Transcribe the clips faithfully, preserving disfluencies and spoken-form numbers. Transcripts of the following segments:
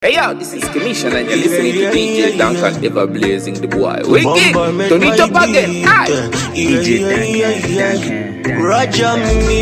Hey yo, this is Commission and you're listening to D J Duncan, ever blazing the boy. Wicked, turn it up again. Aye. D J Duncan, Roger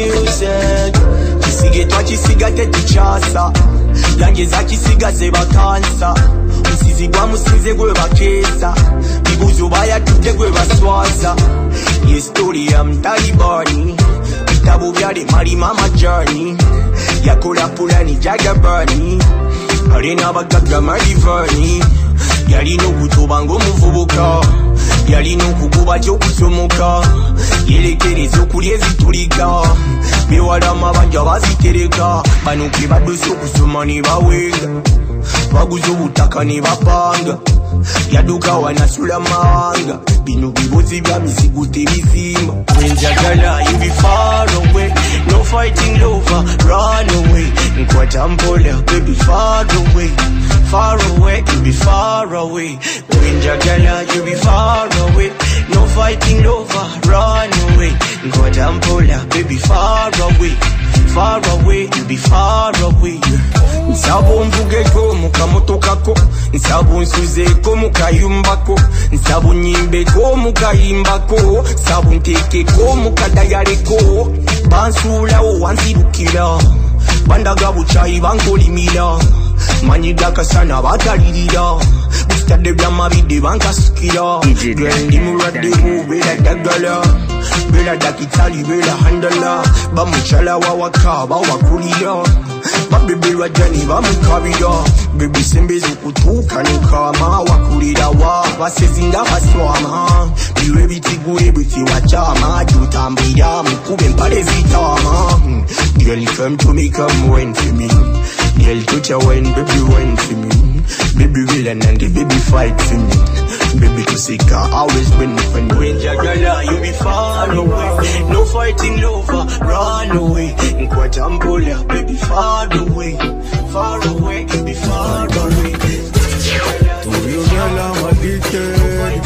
music. Chisigetwa chisigate tichasa. Langeza chisiga zeba kansa. Musizigwa musize gwe bakeza. Bibuzo baya tuje gwe baswaza. Ye story ya mtalibani. Vitabu vyade mali mama journey. Yakula pulani jaga burning. Arena bagaga marivani. Yali no kutoba ngo muvubuka. Yali no kukuba kyo kusomoka. Yelekerezo kulye zitulika. Bewala mabanja bazitereka. Banuke baduso kusoma ni bawenga. Baguzo butaka ni bapanga. Yaduka wanasula manga. Bino bibozi bya misigute bizima. Wenjagala you be far away. No fighting lover, run away. Nkwatampola, baby far away. Far away, you be far away. Wenjagala you be far away. No fighting lover, run away. Nkwatampola, baby far away. Far away, you be far away. Nsabo mvugeko mukamotokako. Nsabo nsuzeko mukayumbako. Nsabo nyimbeko mukayimbako. Nsabo ntekeko mukadayareko. Bansula o wanzirukira. Bandaga buchayi bankolimira. Manyiga kasana batalirira. Bustade byamabide bankasukira. Gwendi murade ho bela dagala. Bela dakitali bela handala. Bamuchala wawaka bawakulira. Baby rajani bamukabira. Baby sembezi kutuka nukama. Wakulira wa basezinga baswama. Biwe bitigure biti wachama. Jutambira mukube mpale zitama. Girl come to me, come wine for me. Girl touch your wine, baby wine for me. Baby villain and the baby fight for me. Baby to seek her, always win for me. When Jagala, you be far away. No fighting lover, run away. Nkwatampola, baby far away. Far away, you be far away. To you girl I'm addicted.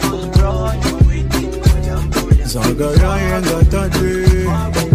Zagaya and Gatadre.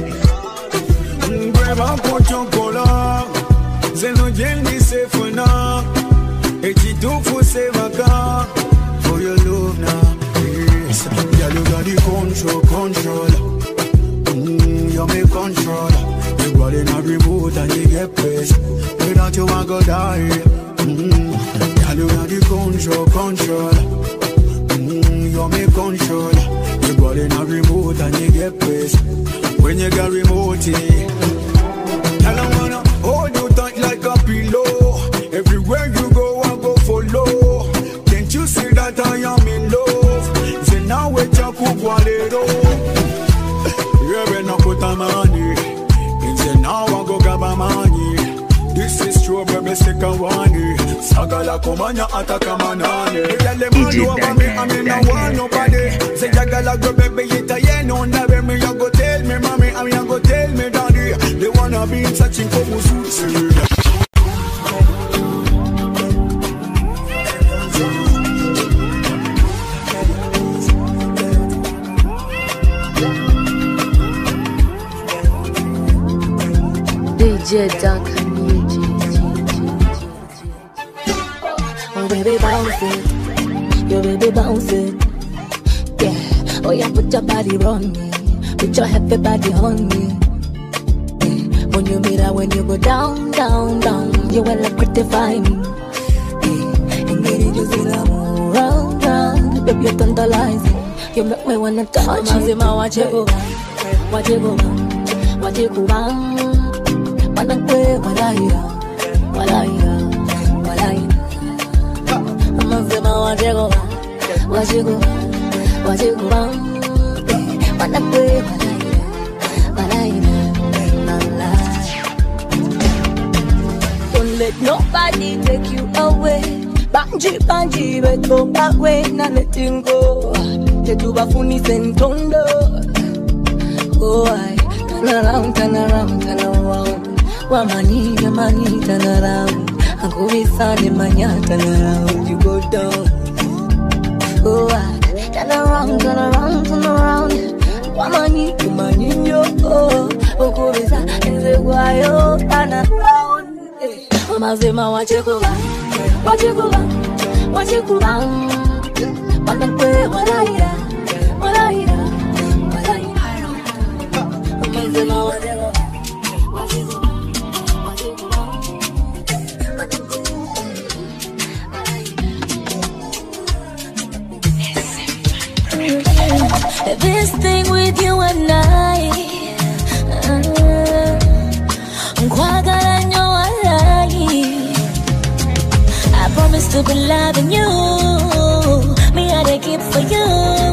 Greba kwa chokola. Zeno jengi sefuna. Eti tufu sevaka. For your love now. Yes. Yeah, you got the control, control. Mm, you make control. You got in a remote and you get pressed. Without you I go die. Mm, yeah, you got the control, control. Mm, you make control. You got in a remote and you get pressed. When you got remote, I don't wanna hold you tight like a pillow. Everywhere you go, I go follow. Can't you see that I am in love? Say now we talk walero. You better not put a money. Say now I go grab a money. This is true, baby, stick a one. Sagala komanya ataka manane. Tell them all you over me, I mean I want nobody. Say Jagala go baby, ita ye no never me. You go tell me, mommy, I mean go tell me, daddy. They wanna be searching for mususi. D J Duncan. Oh baby bounce it, yo baby bounce it, yeah. Oh yeah, put your body on me, put your happy body on me. Yeah. When you meet her, when you go down, down, down, you will electrify me. Yeah. And get it, you see that move round, round, baby you're tantalizing. You make me wanna touch you. Watch it go, watch it go, watch it go bang. Manang kwe walaya, walaya, walaya. Amazema wajego, wajego, wajego bang. Manang kwe walaya, walaya, walaya. Don't let nobody take you away. Banji, banji, but go that way, not letting go. Tetuba funi sentondo. Oh I, turn around, turn around, turn around. Wamani, wamani, turn around. Uncle Visani, manya, turn around. You go down. Oh, I turn around, turn around, turn around. Wamani, wamani, yo. Oh, Uncle Visani, is a wild, turn around. Mazima wachikuba, wachikuba, wachikuba. Matakwe walaira, walaira, walaira. Mazima wachikuba, wachikuba, wachikuba. This thing with you and I, uh, I promise to be loving you. Me I dey keep for you.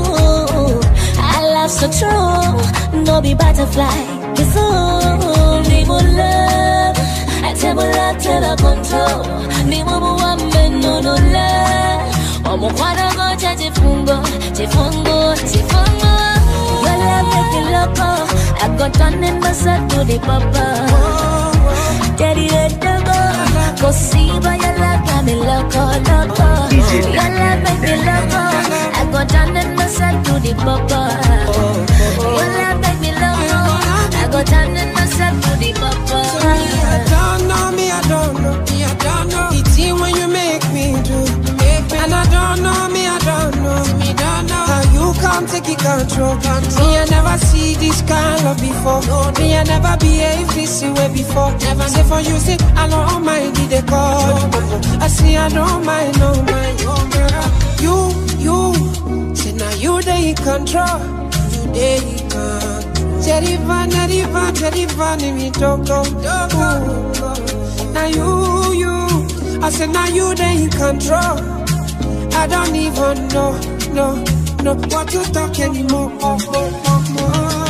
I love so true. No be butterfly. It's all me more love. I tell me love till I control. Me more one man no no love. Omo kwana go chifungo, chifungo, chifungo. Your love make me loco. I got on in myself to the papa. Daddy let the go. Go see by your love, got me loco, loco. Your love make me loco. I got down in myself to the papa. Your love make me loco. I got down in myself to the papa. I don't know, me I don't know, me I don't know. It's you when you make me do. And I don't know, me I don't know, me don't know. How you come take it control. Me I never see this kind of before. Me I never behave this way before. Never say for you see I don't mind the call. I see I don't mind, no mind. You, you, say now you they in control. You they in control. Jerivan, Jerivan, Jerivan, me don't go. Now you, you, I say now you they in control. I don't even know, no, no, what you talk anymore. Oh, oh, oh, oh.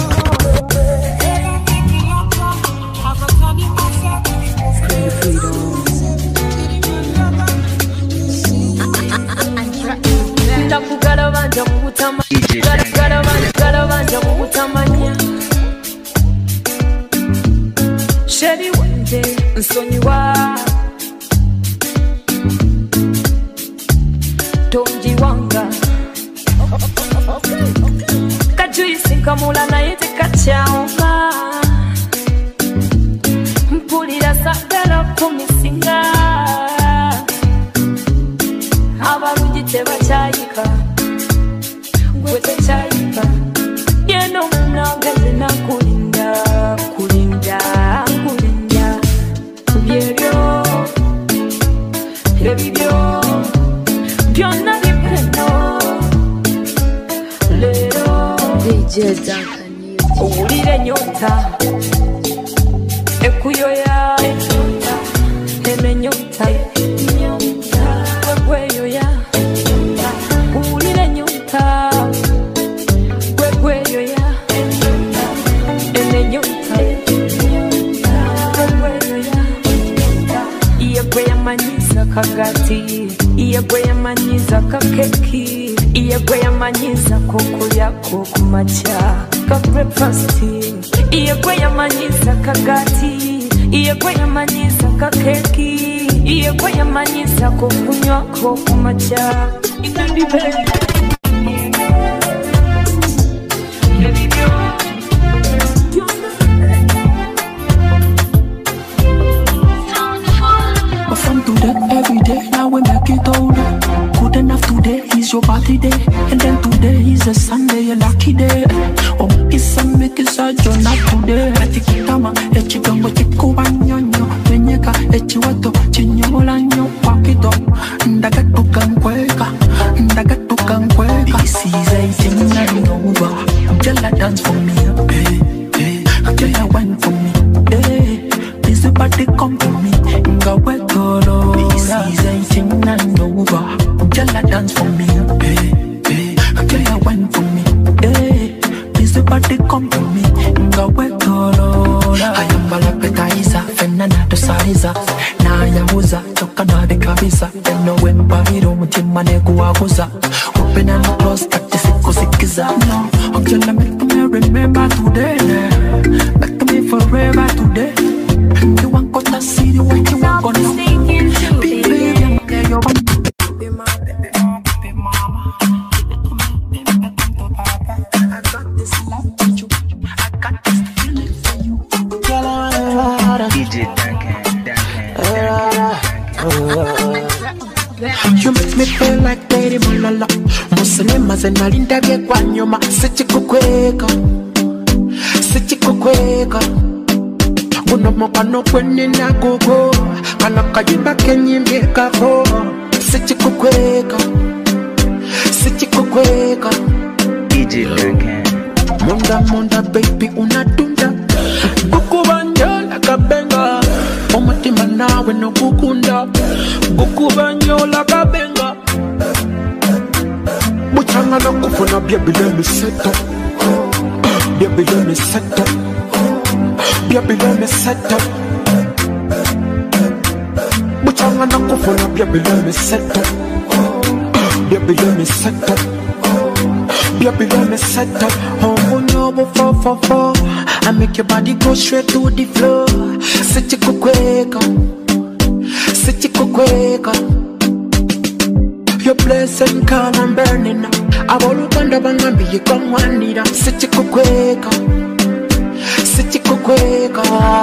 Shady one day, nsonyiwa Tonji wanga Kajuisi kamula na yete kachaunga Mpulira sabela kumisinga Abaruji teba chayika Gwete chayika Yeno mnangeze na kulinda Kulinda, kulinda Byebyo Byebyo Byonna bipeno Lero D J Duncan Owulire nyota Ekuyoya Eme nyota Wegweyoya Owulire nyota Wegweyoya Eme nyota Wegweyoya Iyegwe yamanyiza kagati Iyegwe yamanyiza kakeki Iyegwe yamanyiza kukulyako kumacha ka breakfast Iyegwe yamanyiza kagati Iyegwe yamanyiza kakeki Iyegwe yamanyiza kukunywako kumacha Inandi baby From today, every day, now we make it older. Good enough today is your party day. And then today is a Sunday, a lucky day. Oh, it's a make it a job, not today. Atikitama, echigongo chikuba nyonyo. Wenyeka, echiwato, chinyola nyo, pakito. Ndagatuka nkweka, ndagatuka nkweka. This is eighteen and over. Girl, dance for me, hey, hey. Girl, wine for me, hey. This party come to me. This is eighteen and over. Girl, dance for me, hey, hey. Girl, wine for me, hey. This party come to me. I am a appetizer, fenana to saliza. Na yamuza, choka na de kabisa. Eno wemba hiro mutima ne guaguza. Open and close, kati siku sikiza. No, girl, make me remember today. Make me forever today. You want to see the way you want to know. Be baby, get your be my baby, be mama. I got this love for you. I got this feeling for you. D J Duncan, Duncan, Duncan. You make me feel like Daddy Malala. Muslima zenalinda bye kwa nyuma. Sichikukweka, sichikukweka. Uno mokano kwenye na gogo. Kana kayimba kenyimbe kako. Sichikukweka, sichikukweka. D J Duncan. Munda munda baby unadunda. Gukubanja like a benga. Omutima nawe no gukunda. Gukubanja like a benga. Muchanga na kufuna baby let me set up. Baby let me set up. Baby let me set up. Muchanga na kufuna baby let me set up. Baby let me set up. Baby, let me set up. Oh, no, four, four, four. I make your body go straight to the floor. Sit you quick, sit you quick. Your blessing calm and burning. I will look under and be you come one need. Sit you quick, sit you quick.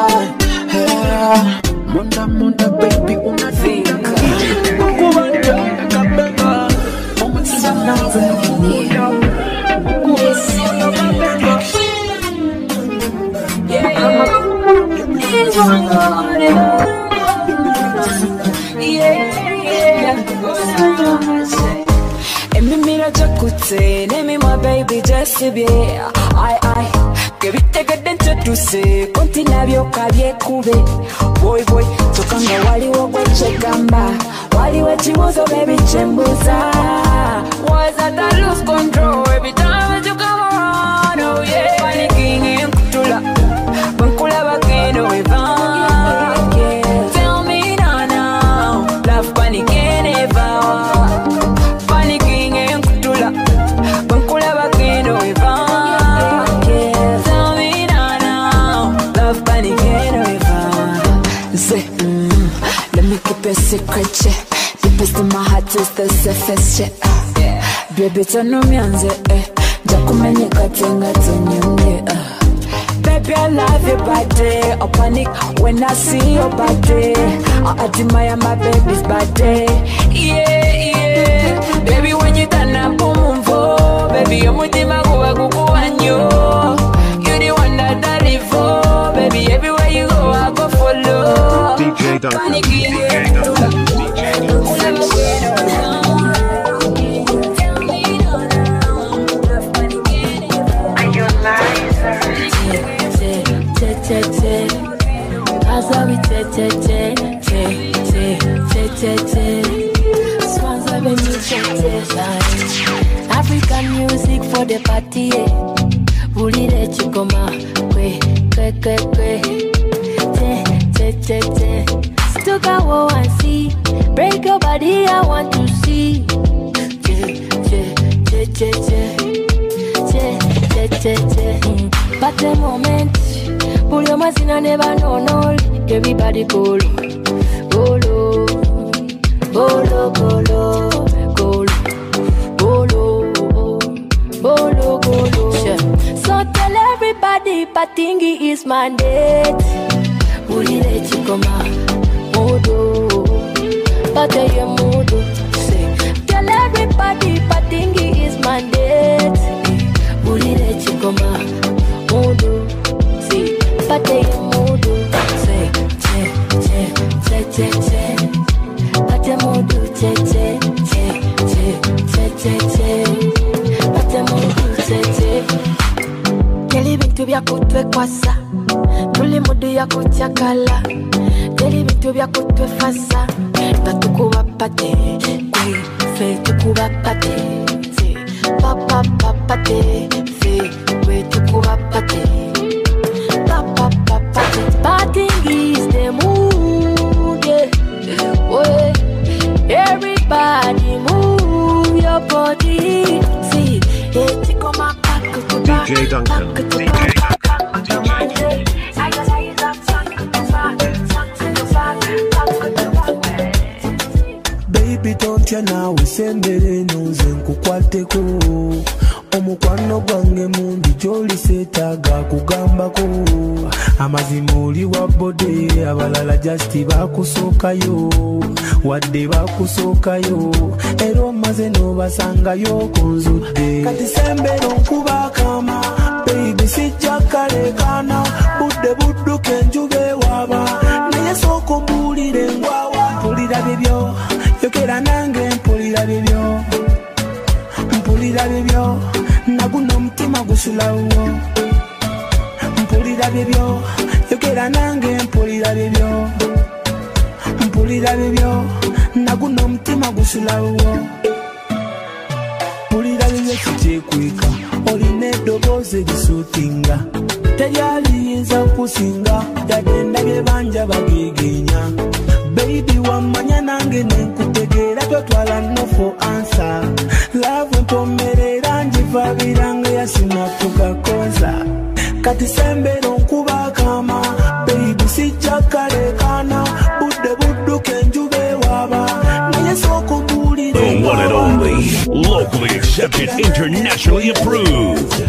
Munda, munda, baby, una think. Mira jakute, name my baby just to be. I I, que viste que dentro tu se, continabio kabye kube. Boy boy, tokanga wali wogwe chekamba, wali wechimozo baby chembuza. Was that I lose control every time you come around? Oh yeah, panicking in kutula, bankula bakendo evan. Tell me now now, love panicking evan. Panicking in kutula, bankula bakendo evan. Tell me now now, love panicking evan. Say, mm, let me keep a secret check. Deepest in my heart is the safest shit. Baby, turn on me and say, eh. Jakumeni katenga tenyumye. Baby, I love your body. I panic when I see your body. I admire my baby's body. Yeah, yeah. Baby, when you turn up, boom, boom, baby, you're mutima kuwa kukuwanyo. You're the one that I live for. Baby, everywhere you go, I go follow. D J Duncan. Panic, D J Duncan. D J Duncan. African music for the party. Bulire chikoma, kwe kwe kwe kwe. Che che che che. Stuck I want see. Break your body, I want to see. Che che che che che. Che che che che. But the moment, pull your mazina never know no. Everybody go low, go low, go low, go low, go low, go low, go low. So tell everybody, Patingi is my date. Ulile chikoma, modo, pateye modo. Tell everybody, Patingi is my date. Ulile chikoma, modo, see, pateye modo. Say, che, che, che, che, che, pate modo, che, che, che, che, che, che, che, pate modo, che, che. Keli bintu bya kutwe kwasa, tuli mudu ya kuchakala. Keli bintu bya kutwe fasa, tatukuba pate, kwe, fe tukuba pate, fe, papa pate, fe, kwe tukuba pate, papa pate. Parting is the mood, yeah. Oh, yeah. Everybody move your body. See, it's come up. D J Duncan. D J Duncan. Baby, don't you now send it in, no zenku kwateko. Omukwano gwange mundi joli setaga kugambako amazimuli wa bode abalala just bakusookayo wadde bakusookayo era omaze n'obasangayo kunzudde kati sembero nkuba kama baby sijja kalekana budde budduke enjuba ewaba naye sooka mbuulire ngwawa mpulira bibyo yogera nange mpulira bibyo mpulira bibyo naguno omutima gusulawo mpulira bibyo yogera nange mpulira bibyo mpulira bibyo naguno omutima gusulawo mpulira bibyo kitekweka olina eddoboozi lisuutinga teryaliyinza kusinga yadde ndabye banja bageegenya baby wamanya nange nenkutegeera totwala no for answer love mpomerera njiva biranga yasina tukakoza kati sembero nkuba kama baby sijja kalekana budde budduke enjuba ewaba naye sooka mbuulire the one and only, locally accepted, internationally approved.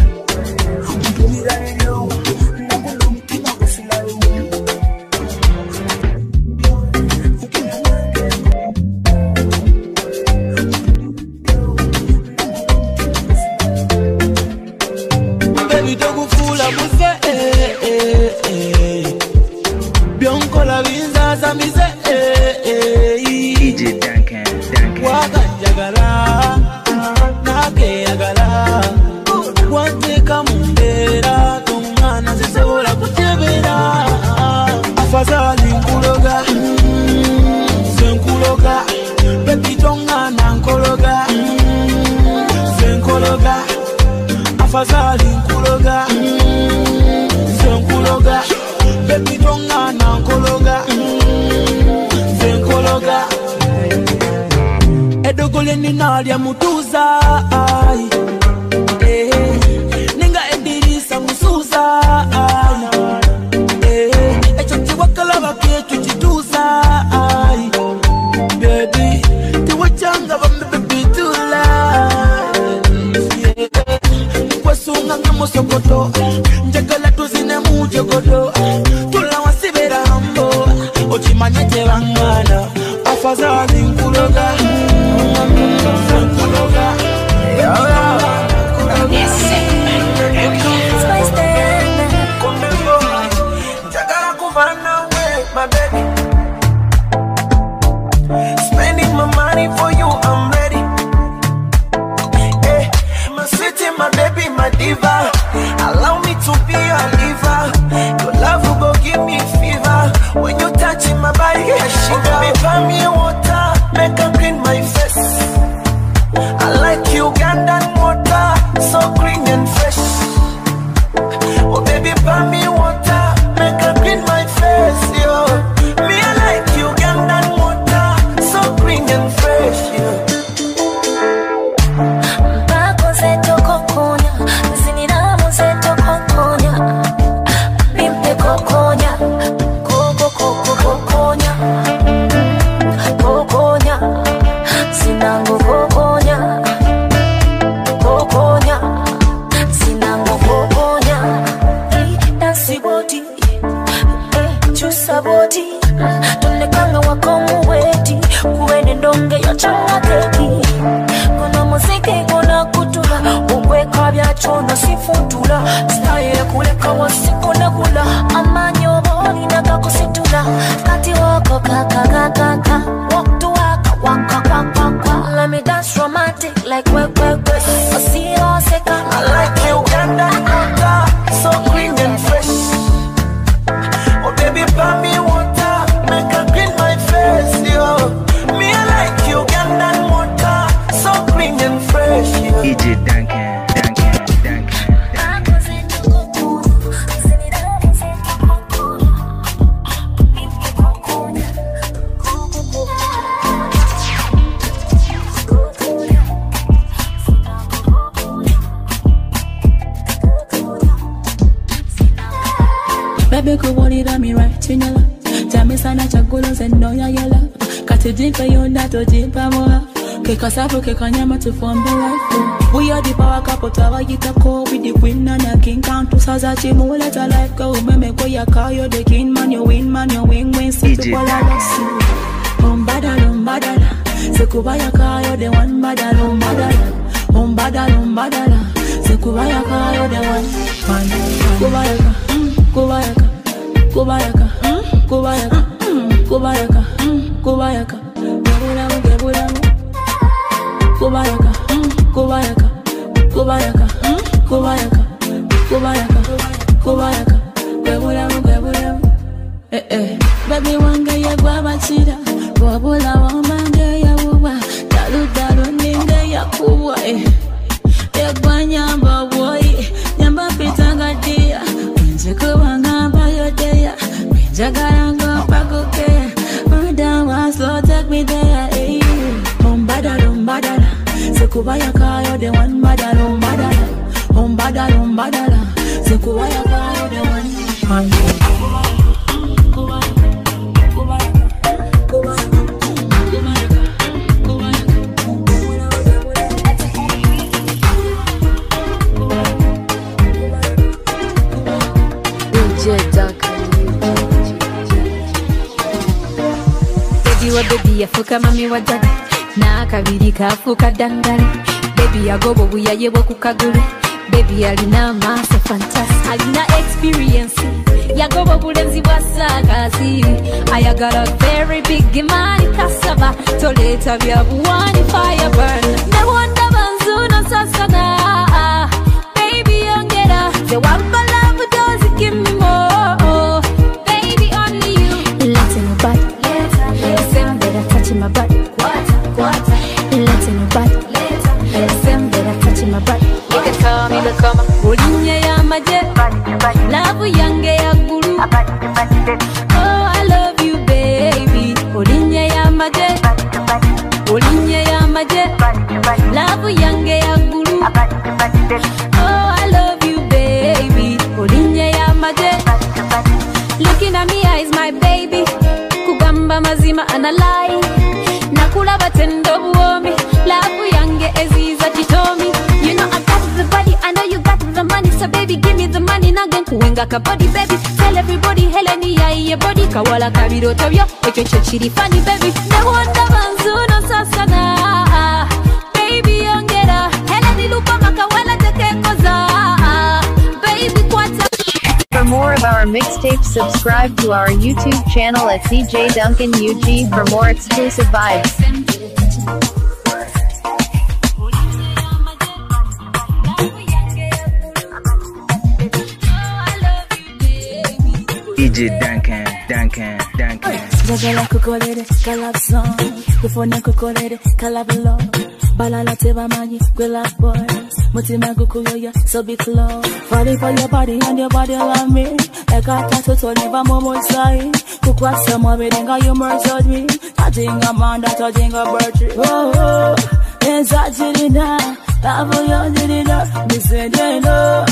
D J Duncan, Duncan. Wakajagala, nake agala. Wanteka mundera, tungana zisobola kutebera. Afazali nkuloga, senkuloga. Baby tongana nkologa, senkologa. Afazali nkuloga, senkuloga. Baby tongana nkologa, senkologa. Edogole ninalya mutuza ai eh ninga edirisa musuza ai eh echo tiwakala baketu chituza ai baby tiwachanga baby tula kwasunga ngamosokoto njagala tuzine mujogodo tula wasibera hambo ochimanya tebangana afazali nkuloga my baby. Spending my money for you, I'm ready. Hey, my sweetie, my baby, my diva. Allow me to be your liver. Your love will go give me fever. When you touching my body, I shiver. Baby, buy me water, make her clean my face. I like Ugandan water, so green and fresh. Oh baby, buy me water, make her clean my face, yo. Me I like Ugandan water, so green and fresh, yo. Bako zeto kokonya, zininamu zeto kokonya. Bimpe kokonya, koko koko kokonya. Kokonya, sinango kokonya. Kokonya, sinango kokonya. Dance body, chusa body. Tonekanga wako muweti, kuwene ndonge yo changa keki. Kono muziki kona kutula, ukweka bya chono sifutula. Style kuleka wasikuna kula, amanyo boli na kakusitula. Kati wako kaka kaka kaka, walk to waka waka waka waka. Let me dance romantic like work work work. I see you second. I like you Ugandan water, so green and fresh. Oh baby, buy me water, make her clean my face, yo. Me I like you Ugandan water, so green and fresh, yo. D J Duncan, Duncan, Duncan. Baby, go want it on me right in your lap. Tell me sana chagulo se no ya ya lap. Kati jimpa yonda to jimpa moa. Keka sabu keka nyama to form the life. We are the power couple tower get a call with the queen and the king count to Sazachi mo let a life go. Meme go ya car you the king man you win man you win win sit to all I see. Umbada umbada sekubaya car you the one bada umbada umbada umbada sekubaya car you the one man kubayaka kubayaka kubayaka kubayaka kubayaka kubayaka gebulamu gebulamu kubayaka kubayaka kubayaka kubayaka kubayaka kubayaka gebulamu gebulamu eh eh baby wanga ya gwabachira wabula wamande ya uwa dalu dalu ninde ya kuwa eh ya gwanyamba boy nyamba pitanga dia nje kubanga bayodeya jagaranga pagoke madam was slow take me there eh umbada umbada sekubaya kayo the one bada umbada umbada umbada sekubaya kayo the one Baby yafuka mami wa dada na kabiri kafuka dangare baby yagobo buyaye bwo kukagule baby alina masa fantastic alina experience yagobo bulenzi bwasakazi ayagala very big imani kasaba toleta bya buwani fire burn ne wonder banzuna sasana baby ongera the one love does give me more baby only you let's in the back touching my butt, quarter, quarter. Letting my butt, later. Same that I'm touching my butt. You can call me the comma. Ulinye ya maje, love yange ya guru. Oh, I love you, baby. Ulinye ya maje, ulinye ya maje, love yange ya guru. Oh, I love you, baby. Ulinye ya maje. Looking at me eyes, my baby. Kugamba mazima analai. Nakula batendo buomi. Labu yange eziza chitomi. You know I got the body, I know you got the money. So baby give me the money. Nagen kuwenga ka body baby. Tell everybody heleni ya iye body. Kawala kabiro tabyo. Echo chiri funny baby. Ne wanda banzuno sasana. Baby ongera. Heleni lupa makawala teke koza. Baby kwata. For more of our mixtapes, subscribe to our YouTube channel at C J Duncan U G for more exclusive vibes. D J Duncan, Duncan, Duncan. Jagala kukolere, kalab song. Kufone kukolere, kalab love. Balala teba mani, we love boys. Mutima gukuyoya, so be close. Falling for your body and your body love me. Like a tattoo to live a moment side. Kukwa sama bedenga you murdered me. Touching a man that touching a bird. Oh, oh, inside na. Love you did it. Me say they know.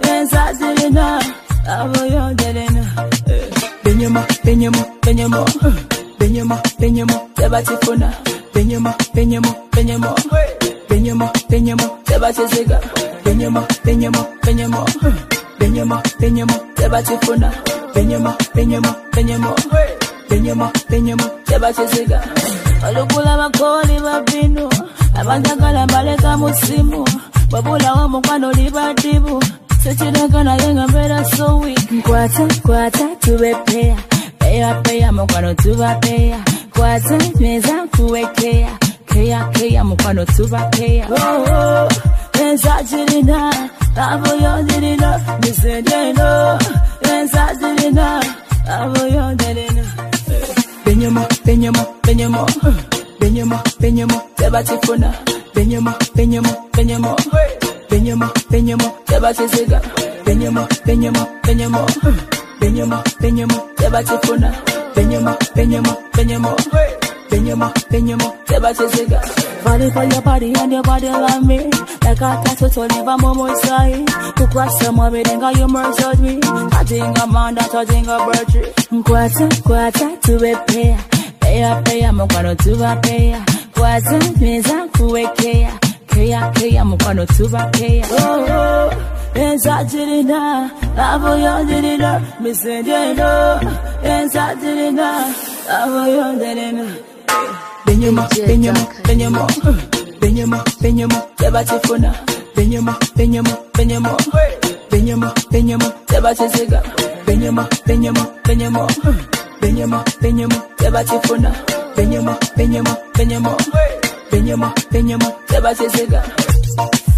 Inside na. Love you did it. Benyama, benyama, benyama. Benyama, benyama, tebatifuna. Benyama, benyama, benyama. Benyama, benyama, tebatizega. Benyama, benyama, benyama. Benyama, benyama, tebatifuna. Benyama, benyama, benyama. Benyama, benyama, tebatizega. Olukula bakoli babino. Abandagala baleka musimu. Babula wa mukwano libadibu. Sechiragana yenga mbera so weak. Kwata, kwata, tuwe pea. Pea, pea, mukwano tuwa pea. Kwata, meza kuwekea. Kea, kea, mukwano tuwa pea. Oh, oh, enza jirina. Lavo yo jirina. Mise jeno. Enza jirina. Lavo yo jirina. Benyama, benyama, benyama. Benyama, benyama, tebatifuna. Benyama, benyama, benyama. Benyama, benyama, tebatizega. Benyama, benyama, benyama. Benyama, benyama, tebatifuna. Benyama, benyama, benyama. Benyama, benyama, tebatizega. Falling for your body and your body love me. Like a tattoo to live a moment side. To cross some of it and got you murdered me. Touching a man that touching a bird. Kwata, kwata, to a pair. Paya, paya, mukwano to a pair. waza neza kuwekea kea kea mkwano tuba kea oh oh enza jirina avo yondirina misendeno enza jirina avo yondirina Benyama benyama benyama benyama benyama tebatifuna benyama benyama benyama benyama benyama tebatisiga benyama benyama benyama benyama benyama tebatifuna benyama benyama benyama benyama benyama tebatisiga